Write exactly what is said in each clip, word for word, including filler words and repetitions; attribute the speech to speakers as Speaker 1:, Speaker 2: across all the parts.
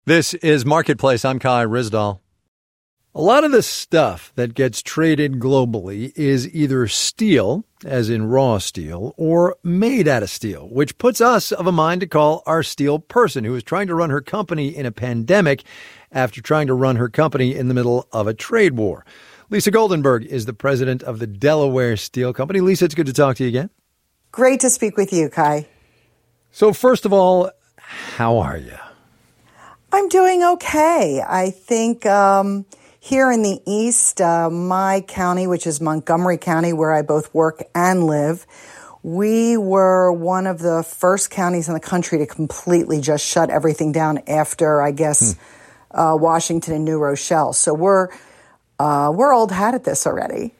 Speaker 1: This is Marketplace. I'm Kai Ryssdal. A lot of the stuff that gets traded globally is either steel, as in raw steel, or made out of steel, which puts us of a mind to call our steel person who is trying to run her company in a pandemic after trying to run her company in the middle of a trade war. Lisa Goldenberg is the president of the Delaware Steel Company. Lisa, it's good to talk to you again.
Speaker 2: Great to speak with you, Kai.
Speaker 1: So first of all, how are you?
Speaker 2: I'm doing okay. I think um, here in the East, uh, my county, which is Montgomery County, where I both work and live, we were one of the first counties in the country to completely just shut everything down after, I guess, hmm. uh, Washington and New Rochelle. So we're uh, we're old hat at this already.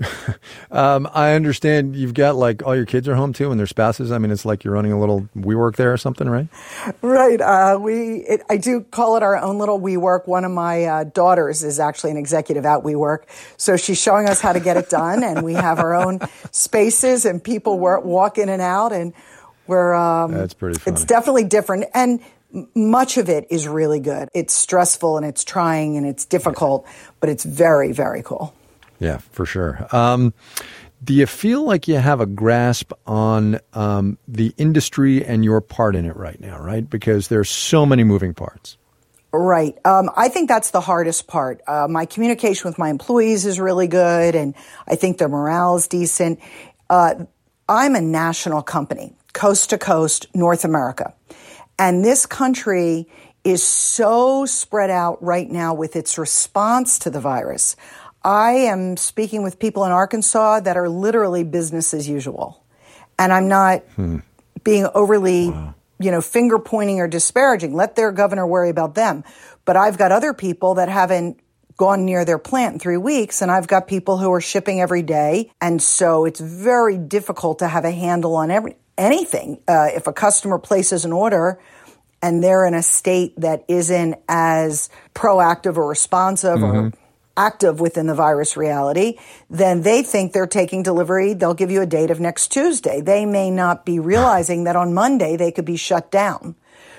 Speaker 1: um, I understand you've got like all your kids are home too and their spouses. I mean, it's like you're running a little WeWork there or something, right?
Speaker 2: Right. Uh, we, it, I do call it our own little WeWork. One of my uh, daughters is actually an executive at WeWork. So she's showing us how to get it done. And we have our own spaces and people work, walk in and out. And we're, um,
Speaker 1: that's pretty funny.
Speaker 2: It's definitely different. And much of it is really good. It's stressful and it's trying and it's difficult, but it's very, very cool.
Speaker 1: Yeah, for sure. Um, do you feel like you have a grasp on um, the industry and your part in it right now, right? Because there's so many moving parts.
Speaker 2: Right. Um, I think that's the hardest part. Uh, my communication with my employees is really good, and I think their morale is decent. Uh, I'm a national company, coast to coast, North America. And this country is so spread out right now with its response to the virus. I am speaking with people in Arkansas that are literally business as usual. And I'm not hmm. being overly, wow. you know, finger pointing or disparaging. Let their governor worry about them. But I've got other people that haven't gone near their plant in three weeks, and I've got people who are shipping every day. And so it's very difficult to have a handle on every anything. Uh, if a customer places an order and they're in a state that isn't as proactive or responsive mm-hmm. or active within the virus reality, then they think they're taking delivery. They'll give you a date of next Tuesday. They may not be realizing that on Monday they could be shut down.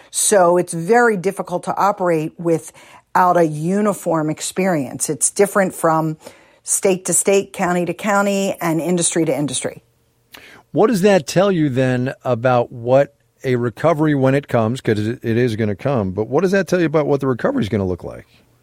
Speaker 2: So it's very difficult to operate without a uniform experience. It's different from state to state, county to county, and industry to industry.
Speaker 1: What does that tell you then about what a recovery, when it comes, because it is going to come, but what does that tell you about what the recovery is going to look like?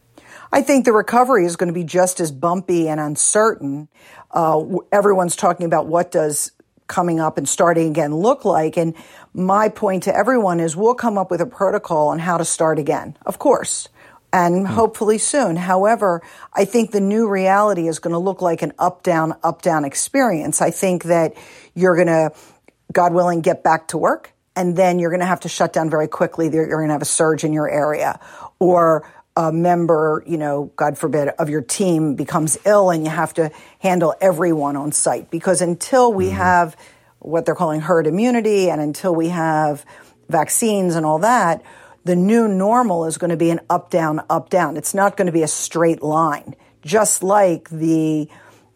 Speaker 2: I think the recovery is going to be just as bumpy and uncertain. Uh, everyone's talking about what does coming up and starting again look like. And my point to everyone is we'll come up with a protocol on how to start again, of course, and hopefully soon. However, I think the new reality is going to look like an up-down, up-down experience. I think that you're going to, God willing, get back to work, and then you're going to have to shut down very quickly. You're going to have a surge in your area, or a member, you know, God forbid, of your team becomes ill and you have to handle everyone on site. Because until we mm-hmm. have what they're calling herd immunity and until we have vaccines and all that, the new normal is going to be an up, down, up, down. It's not going to be a straight line, just like the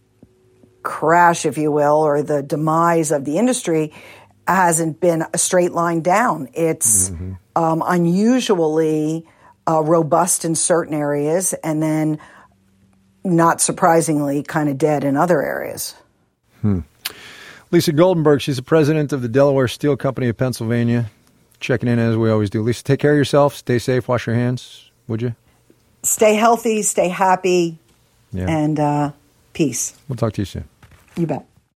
Speaker 2: crash, if you will, or the demise of the industry hasn't been a straight line down. It's mm-hmm. um, unusually Uh, robust in certain areas, and then, not surprisingly, kind of dead in other areas.
Speaker 1: Hmm. Lisa Goldenberg, she's the president of the Delaware Steel Company of Pennsylvania. Checking in as we always do. Lisa, take care of yourself. Stay safe. Wash your hands, would you?
Speaker 2: Stay healthy. Stay happy.
Speaker 1: Yeah.
Speaker 2: And uh, peace.
Speaker 1: We'll talk to you soon.
Speaker 2: You bet.